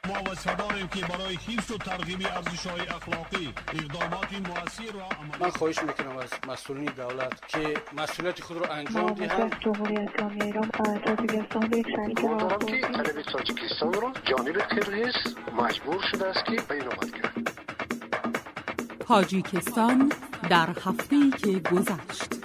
ما وعده داریم که برای حفظ و ترغیب ارزش‌های اخلاقی اقدامات مؤثر را عملی من خواهش میکنم از مسئولین دولت که مسئولیت خود را انجام دهند. جمهوری اسلامی ایران تاجیکستان یک شریک که طرف تاجیکستان را جانب قرقیز مجبور شده است که بیانات کرد. تاجیکستان در هفته‌ای که گذشت.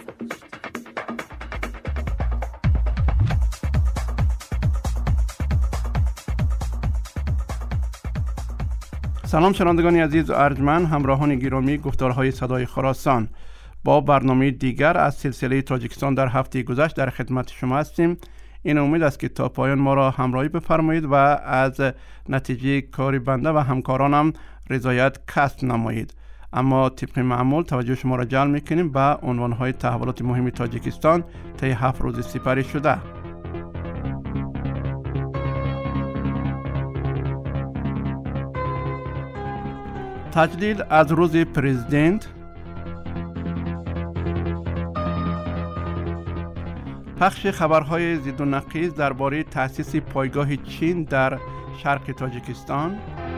سلام شنوندگان عزیز و ارجمند، همراهان گرامی گفتارهای صدای خراسان، با برنامه دیگر از سلسله تاجیکستان در هفته گذشت در خدمت شما هستیم. این امید است که تا پایان ما را همراهی بفرمایید و از نتیجه کار بنده و همکارانم رضایت کسب نمایید. اما طبق معمول توجه شما را جلب می‌کنیم به عنوان‌های تحولات مهم تاجیکستان طی 7 روز سپری شده. تجلیل از روز پرزیدنت، پخش خبرهای ضد و نقیض درباره تأسیس پایگاه چین در شرق تاجیکستان،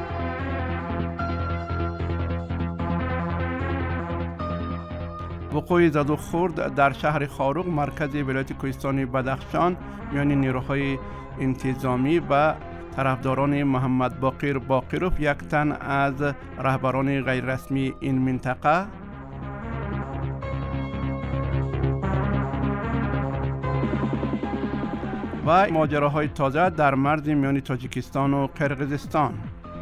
وقوع زد و خورد در شهر خاروق مرکز ولایت کوهستان بدخشان میان نیروهای انتظامی و طرفداران محمد باقر باقروف، یک تن از رهبران غیررسمی این منطقه، و ماجراهای تازه در مرز میان تاجیکستان و قرقیزستان.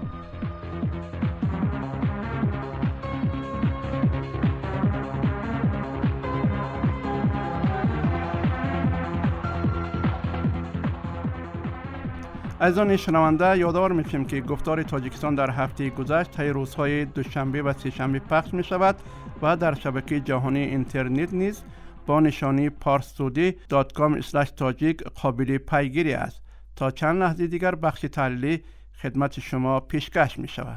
عزیزان شنونده، یادآور می‌شیم که گفتار تاجیکستان در هفته گذشت طی روزهای دوشنبه و سه‌شنبه پخش می‌شود و در شبکه جهانی اینترنت نیز با نشانی parstoday.com/tajik قابل پیگیری است. تا چند لحظه دیگر بخش تحلیلی خدمت شما پیشکش می‌شود.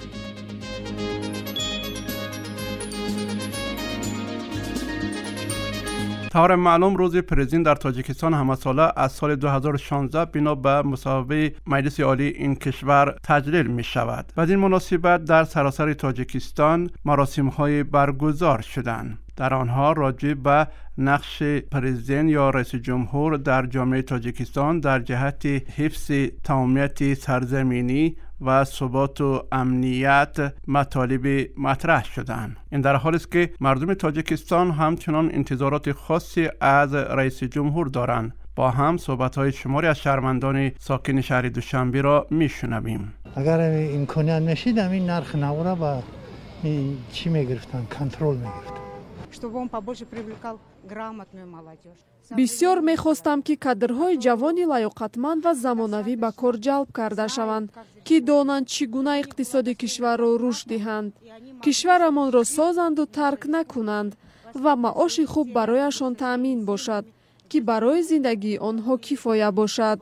طور معلوم روز پرزیدنت در تاجیکستان همساله از سال 2016 بنا به مصوبه مجلس عالی این کشور تجلیل می شود. و این مناسبت در سراسر تاجیکستان مراسم‌های برگزار شدند. در آنها راجع به نقش پرزیدنت یا رئیس جمهور در جامعه تاجیکستان در جهت حفظ تمامیت سرزمینی و ثبات و امنیت مطالب مطرح شدند. این در حالی است که مردم تاجیکستان همچنان انتظارات خاصی از رئیس جمهور دارند. با هم صحبت‌های شماری از شهروندان ساکن شهر دوشنبه را میشنویم. اگر امکانیت نشید این نرخ نو را با چی میگرفتن؟ کنترل میگرفتن. بسیار میخواستم که کادرهای جوانی لایقتمند و زمانوی به کار جلب کرده شوند که دانند چگونه اقتصاد کشور را رشد دهند، کشورمان را سازند و ترک نکنند و معاش خوب برایشان تأمین باشد که برای زندگی آنها کفایه باشد.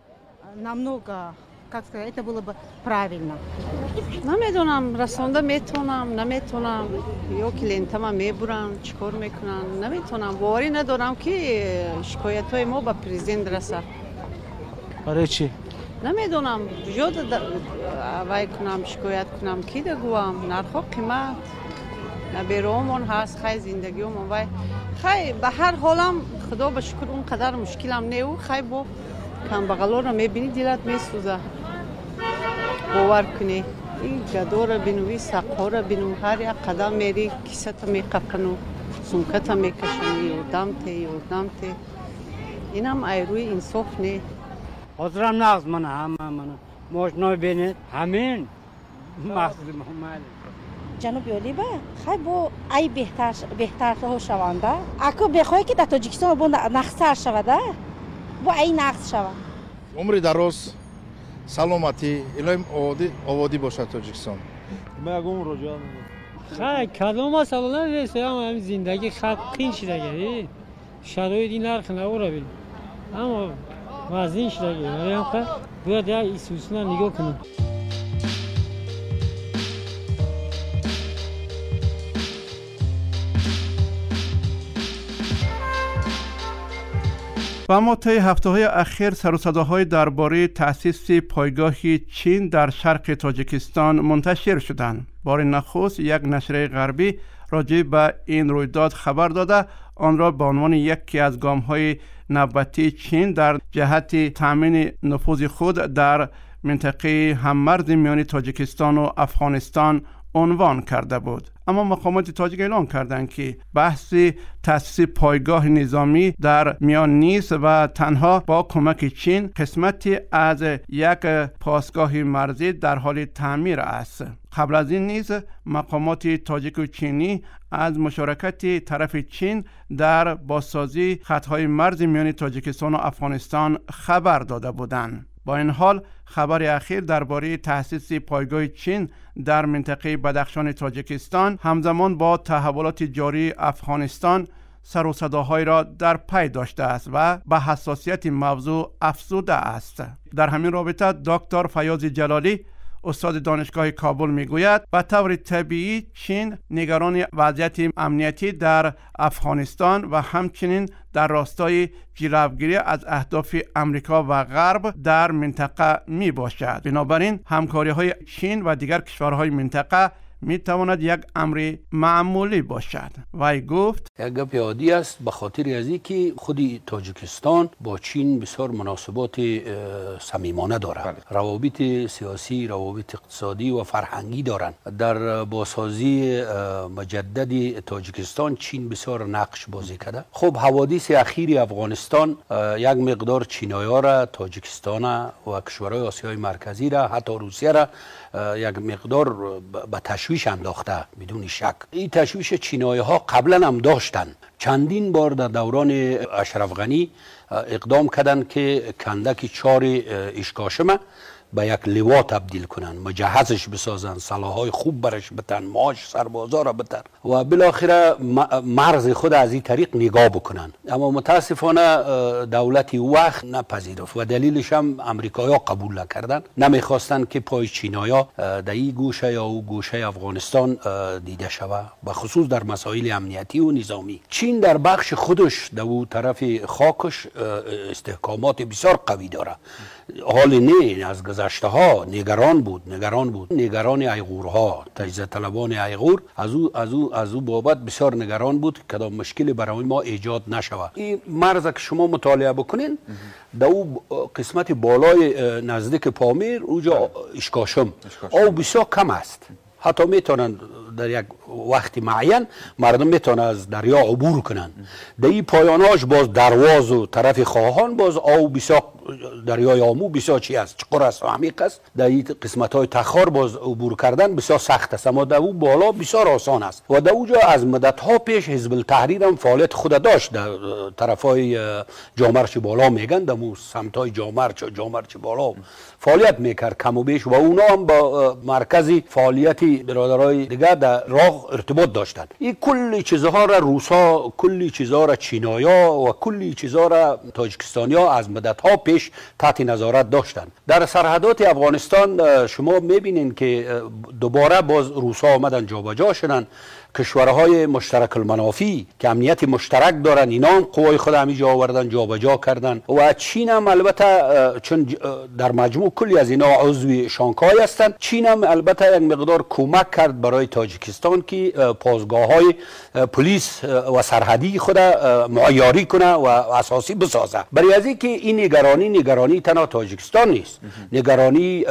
نمیدونم رسانده میتونم نمیتونم یا کلینتما میبرن چیکار میکنن نمیتونم، باوری ندارم که شکایت های ما به پرزیدنت رسد. برای چی؟ نمیدونم جود وای کنم شکایت کنم کی دگوام نرخ قیمت نبیرومون هست خیلی زندگیمون وای خیلی به هر حالم خدا به شکر اون قدر مشکلم نیو خیلی با کم بغلا رو میبینی دلت میسوزه. باور کنی این گدا رو بینوی سقا رو بینو هر یک قدم میری کیست میقپنو سونکت میکشنی یردم تی اینم ایروی انصاف نی. حاضرم نغز منه همه منه ماشنای بینید همین محصول محمد جنوب عالی با خیلی با ای بهتر شونده اکو بخوای که در تاجیکستان با نقصر شونده با ای نقص شوند عمری دراز سلامتی ایلایم آبادی باشد تاجیکستان. من اگم رجوع خیلی کدام مسئله نیست، همین زندگی خیلی قین شده گری شرایط این نرخ نو را ببین اما وزین شده گری خیلی باید یا ایسوسنا نگاه کنیم. و اما طی هفته‌های اخیر سر و صداهای درباره تأسیس پایگاهی چین در شرق تاجیکستان منتشر شدند. بار نخست یک نشریه غربی راجع به این رویداد خبر داده آن را به عنوان یکی از گام‌های نوبتی چین در جهت تأمین نفوذ خود در منطقه هممرز میان تاجیکستان و افغانستان عنوان کرده بود. اما مقامات تاجیک اعلام کردند که بحث تأسیس پایگاه نظامی در میان نیست و تنها با کمک چین قسمتی از یک پاسگاه مرزی در حال تعمیر است. قبل از این نیز مقامات تاجیک و چینی از مشارکت طرف چین در بازسازی خطهای مرز میان تاجیکستان و افغانستان خبر داده بودند. با این حال خبر اخیر درباره تأسیس پایگاه چین در منطقه بدخشان تاجیکستان همزمان با تحولات جاری افغانستان سر و صداهایی را در پی داشته است و به حساسیت موضوع افزوده است. در همین رابطه دکتر فیاض جلالی استاد دانشگاه کابل میگوید به طور طبیعی چین نگران وضعیت امنیتی در افغانستان و همچنین در راستای جلوگیری از اهداف امریکا و غرب در منطقه می باشد. بنابراین همکاری های چین و دیگر کشورهای منطقه می تواند یک امر معمولی باشد. وی گفت یک گپ عادی است به خاطر از اینکه خود تاجیکستان با چین بسیار مناسبات صمیمانه دارد. روابط سیاسی، روابط اقتصادی و فرهنگی دارند. در بازسازی مجدد تاجیکستان چین بسیار نقش بازی کرده. خب حوادث اخیر افغانستان یک مقدار چینایی‌ها را، تاجیکستان و کشورهای آسیای مرکزی را، حتی روسیه را یک مقدار به تشویش انداخته بدون شک. این تشویش چینایی‌ها قبلا هم داشتن. چندین بار در دوران اشرف غنی اقدام کردند که کندک 4 اشکاشمه به یک لوا تبدیل کنن، مجهزش بسازن، سلاح‌های خوب برش بتن، معاش سربازا را بتن و بالاخره مرز خود از این طریق نگاه بکنن. اما متاسفانه دولتی وقت نپذیرفت و دلیلش هم امریکایی‌ها قبول نکردن. نمیخواستن که پای چینایی‌ها در این گوشه یا او گوشه افغانستان دیده شود، به خصوص در مسائل امنیتی و نظامی. چین در بخش خودش در اون طرف خاکش استحکامات بسیار قوی داره. حال نه از گذشته ها نگران بود نگران ایغورها، تجزیه طلبان ایغور از او بابت بسیار نگران بود که کدام مشکلی برای ما ایجاد نشود. این مرز که شما مطالعه بکنین در او قسمت بالای نزدیک پامیر اونجا اشکاشم او بسیار کم است. حتی میتونن در یک وقت معین مردم میتونن از دریا عبور کنن. در این پایاناش باز درواز و طرف خواهان باز آو بسیار دریای آمو بسیار چی است، چقدر است و عمیق است. در این قسمت های تخار باز عبور کردن بسیار سخت است، اما در او بالا بسیار آسان است. و در اونجا از مدت ها پیش حزب التحریر هم فعالیت خود داشت در طرف های جامرچ بالا میگن، در سمت های جامرچ بالا فعالیت میکرد کم و بیش و اونا هم با مرکزی فعالیتی برادرای دیگر در راه ارتباط داشتند. این کلی چیزها را روسا، کلی چیزها را چینایا و کلی چیزها را تاجیکستانیا از مدت ها پیش تحت نظارت داشتند. در سرحدات افغانستان شما میبینین که دوباره باز روسا آمدن جابجا شدن. کشورهای مشترک المنافی که امنیت مشترک دارن اینا هم قوای خود همینجا آوردن جابجا کردن و چین هم البته چون در مجموع کلی از اینا عضو شانگهای هستند، چین هم البته یک مقدار کمک کرد برای تاجیکستان که پاسگاه‌های پلیس و سرحدی خود معیاری کنه و اساسی بسازه. برای از اینکه این نگرانی تنها تاجیکستان نیست، نگرانی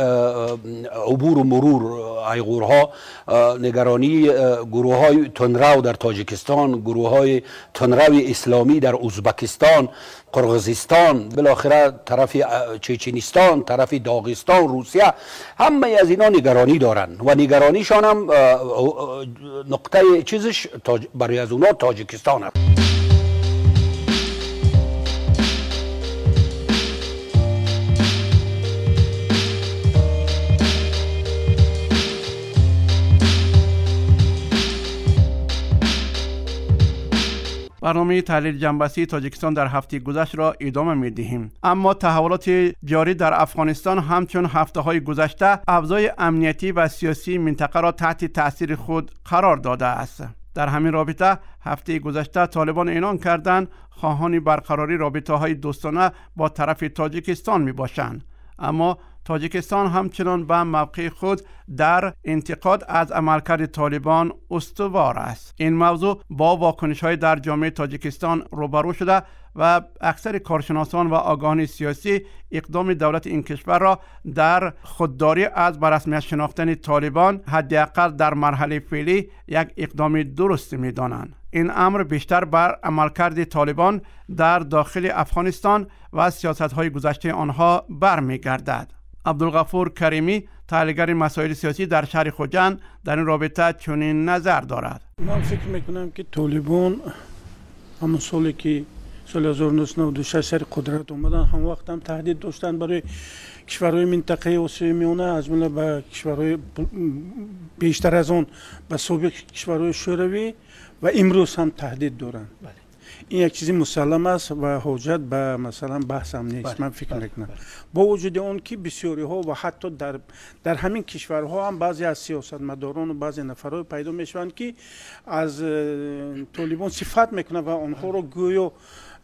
عبور و مرور ایغورها، نگرانی گروه‌های تندرو در تاجیکستان، گروه‌های تندرو اسلامی در ازبکستان، قرغیزستان، بالاخره طرف چچنستان، طرف داغستان، روسیه، همه از اینا نگرانی دارن و نگرانیشان هم نقطه چیزش برای از اونا تاجیکستان است. برنامه تحلیل جنبشی تاجیکستان در هفته گذشته را ادامه می‌دهیم. اما تحولات جاری در افغانستان همچون هفته‌های گذشته افزای امنیتی و سیاسی منطقه را تحت تأثیر خود قرار داده است. در همین رابطه هفته گذشته طالبان اعلان کردند خواهان برقراری رابطه‌های دوستانه با طرف تاجیکستان میباشند، اما تاجیکستان همچنان به موقع خود در انتقاد از عملکرد طالبان استوار است. این موضوع با واکنش‌های در جامعه تاجیکستان روبرو شده و اکثر کارشناسان و آگاهان سیاسی اقدام دولت این کشور را در خودداری از به رسمیت شناختن طالبان حداقل در مرحله فعلی یک اقدام درست می‌دانند. این امر بیشتر بر عملکرد طالبان در داخل افغانستان و سیاست‌های گذشته آنها برمیگردد. عبدالغفور کریمی، تحلیلگر مسائل سیاسی در شهر خوجند، در این رابطه چنین نظر دارد. من فکر میکنم که طالبان همون سالی که سال 1996 سر قدرت اومدن هم وقت هم تهدید داشتن برای کشورهای منطقه آسیای میانه، از جمله به کشورهای بیشتر از اون به سابق کشورهای شوروی و امروز هم تهدید دارن. این یک چیزی مسلم است و حجت به مثلا بحث هم نیست. من فکر میکنم با وجود اون که بسیاری ها و حتی در همین کشورها هم بعضی از سیاستمداران و بعضی نفرها پیدا میشوند که از طالبان صفت میکنن و آنها رو گویا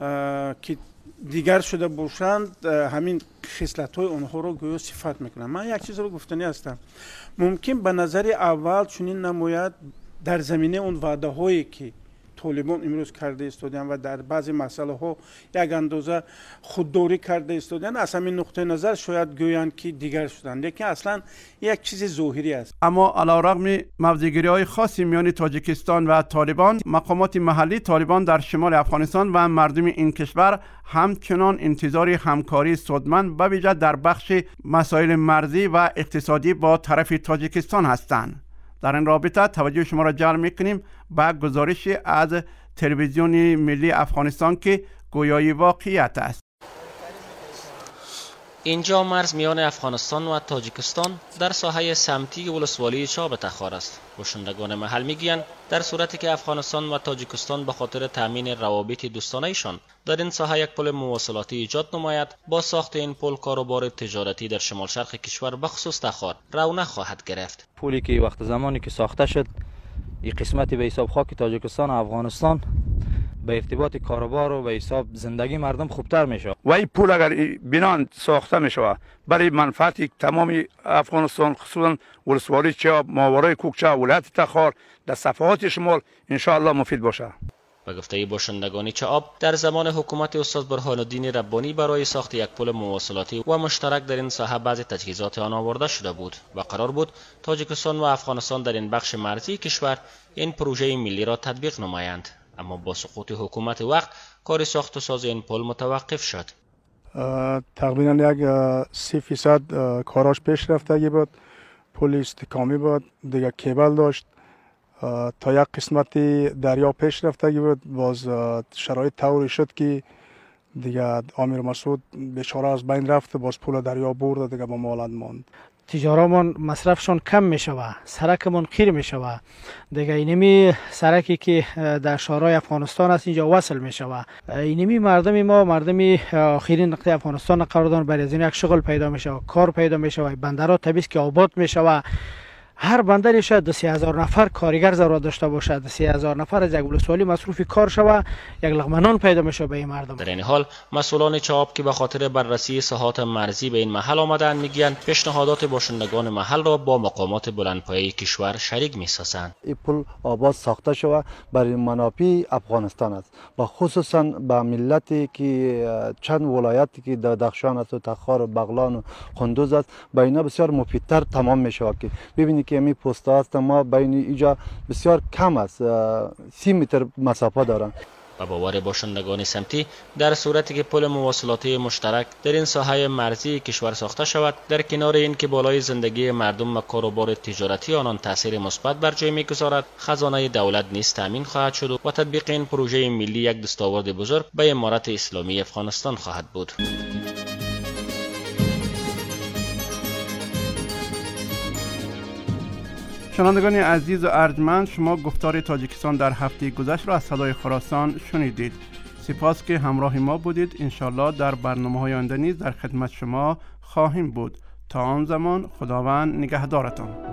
که دیگر شده باشند همین خصلت های آنها رو گویا صفت میکنن. من یک چیز رو گفتنی هستم، ممکن به نظر اول چنین نماید در زمینه اون وعده هایی که طالبان امروز کرده استودن و در بعضی مسئله ها یک اندازه خودداری کرده استودن، از همین نقطه نظر شاید گویند که دیگر شدند، لیکن اصلا یک چیز ظاهری است. اما علیرغم موضع‌گیری های خاصی میان تاجیکستان و طالبان، مقامات محلی طالبان در شمال افغانستان و مردم این کشور همچنان انتظار همکاری سودمند به ویژه در بخش مسائل مرزی و اقتصادی با طرف تاجیکستان هستند. در این رابطه توجه شما را جلب می‌کنیم به گزارش از تلویزیون ملی افغانستان که گویای واقعیت است. اینجا مرز میان افغانستان و تاجیکستان در ساحه سمتی ولسوالی چاب تخار است. باشندگان محل میگویند در صورتی که افغانستان و تاجیکستان به خاطر تامین روابط دوستانه‌شان در این ساحه یک پل مواصلاتی ایجاد نماید، با ساخت این پل کاروبار تجارتی در شمال شرق کشور به خصوص تخار رونق خواهد گرفت. پلی که وقت زمانی که ساخته شد، این قسمتی به حساب خاک تاجیکستان و افغانستان به ارتباط کاروبار و به حساب زندگی مردم خوبتر میشه و این پول اگر بنان ساخته میشه برای منفعت تمام افغانستان، خصوصا ولسوالی چاب، ماورای کوکچه، ولایت تخار در صفحات شمال ان شاء الله مفید باشه. به گفته باشندگان چاب، در زمان حکومت استاد برهان الدین ربانی برای ساخت یک پل مواصلاتی و مشترک در این ساحه بعضی تجهیزات آن آورده شده بود و قرار بود تاجیکستان و افغانستان در این بخش مرزی کشور این پروژه ملی را تطبیق نمایند، اما با سقوط حکومت وقت کار ساخت و ساز این پل متوقف شد. تقریبا یک 30% کاراش پیش رفتگی بود، پل استحکامی بود، دیگه کیبل داشت، تا یک قسمتی دریا پیش رفتگی بود، باز شرایط طوری شد که دیگه امیر مسعود بیچاره از بین رفت، باز پول دریا برد، دیگه با مالند ماند. تجارامون مصرفشون کم میشوه، سرکمون خیر میشوه، دیگه اینمی سرکی که در شهرهای افغانستان است اینجا وصل میشوه، اینمی مردم ما مردمی آخرین نقطه افغانستان قرار دارن، برای از این یک شغل پیدا میشوه، کار پیدا میشوه، بندرها طبیعی که آباد میشوه، هر بندری شاید 30,000 نفر کارگر ضرورت داشته باشد، 30,000 نفر از یک ولسوالی مصروفی کار شوه، یک لقمه پیدا میشه به این مردم. در این حال مسئولان چاب که به خاطر بررسی ساحات مرزی به این محل آمدند میگویند پیشنهادات باشندگان محل را با مقامات بلندپایه کشور شریک میسازند. این پل آباد ساخته شده برای منافع افغانستان است و خصوصا به ملتی که چند ولایتی که دخشان است و تخار و بغلان و قندوز است، به اینا بسیار مفیدتر تمام میشه. که ببینید که می پست است ما بین اینجا بسیار کم است، 30 متر مسافت دارند. و باور باشندگان سمتی در صورتی که پل مواصلاتی مشترک در این ساحه مرزی کشور ساخته شود، در کنار این که بالای زندگی مردم و کاروبار تجارتی آنان تاثیر مثبت بر جای میگذارد، خزانه دولت نیز تامین خواهد شد و تطبیق این پروژه ملی یک دستاورد بزرگ به امارت اسلامی افغانستان خواهد بود. شنوندگان عزیز و ارجمند، شما گفتار تاجیکستان در هفته گذشته را از صدای خراسان شنیدید. سپاس که همراه ما بودید. انشالله در برنامه‌های آینده نیز در خدمت شما خواهیم بود. تا آن زمان خداوند نگهدارتان.